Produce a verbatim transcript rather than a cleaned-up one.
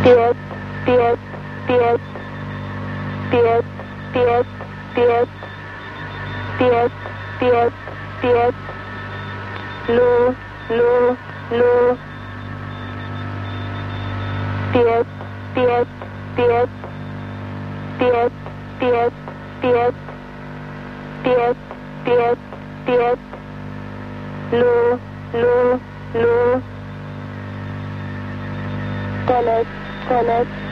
piet, piet, piet, piet, piet, piet, piet, piet, piet, lu, lu, lu, piet, piet, piet, piet, piet, piet, piet, piet, piet, lu, lu, lu, telet, telet,